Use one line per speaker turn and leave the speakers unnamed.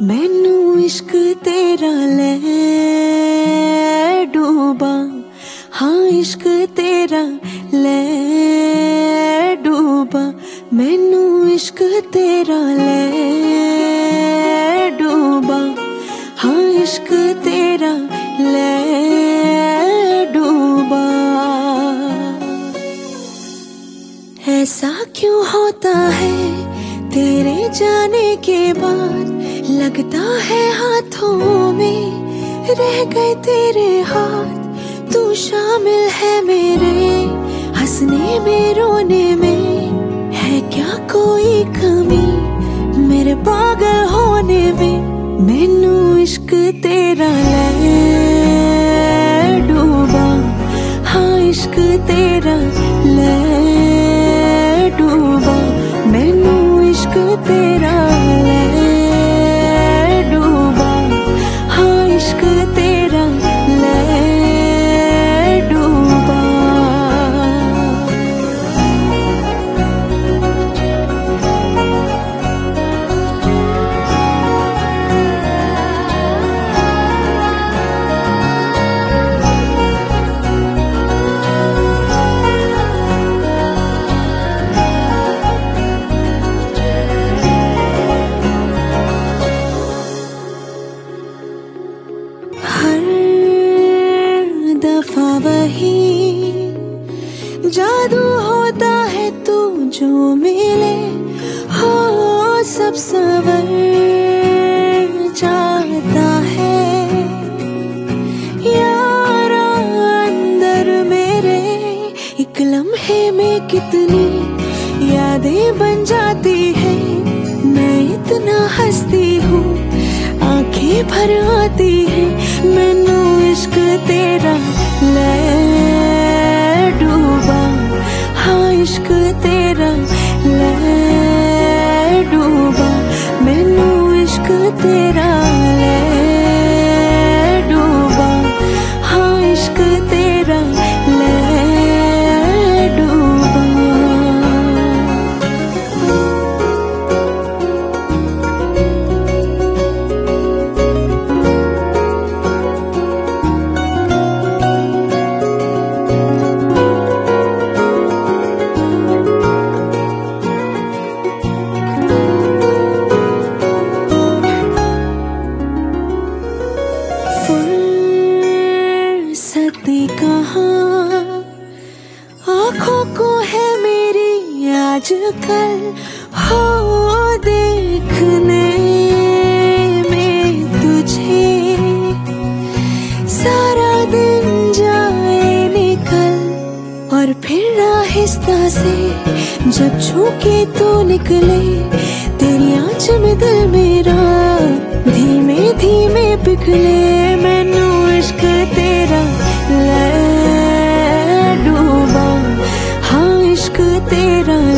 मैनू इश्क तेरा ले डूबा, हाँ इश्क तेरा ले डूबा। मैनू इश्क तेरा ले डूबा, हाँ इश्क तेरा ले डूबा। ऐसा क्यों होता है तेरे जाने के बाद, लगता है हाथों में रह गए तेरे हाथ। तू शामिल है मेरे हंसने में रोने में, है क्या कोई कमी मेरे पागल होने में। मैनू इश्क तेरा ले डूबा, हाँ इश्क तेरा ले डूबा। मैनू इश्क तेरा ले डूबा, हाँ इश्क तेरा ले डूबा। दफा वही जादू होता है तू जो मिले, हो सब सवर जाता है। यारा अंदर मेरे एक लम्हे में कितनी यादें बन जाती है। मैं इतना हंसती हूँ आंखें भर आती है। मैनू इश्क तेरा ले डूबा, हाँ इश्क तेरा ले डूबा। मैनू इश्क तेरा ले डूबा, हाँ इश्क तेरा ले डूबा। फुर्सती कहाँ आँखों को है मेरी आजकल, हो देखने में तुझे सारा दिन जाए निकल। और फिर आहिस्ता से जब छूके तो निकले तेरी आँच में दिल मेरा धीमे धीमे पिघले। मैनू इश्क तेरा ले डूबा, हाँ इश्क तेरा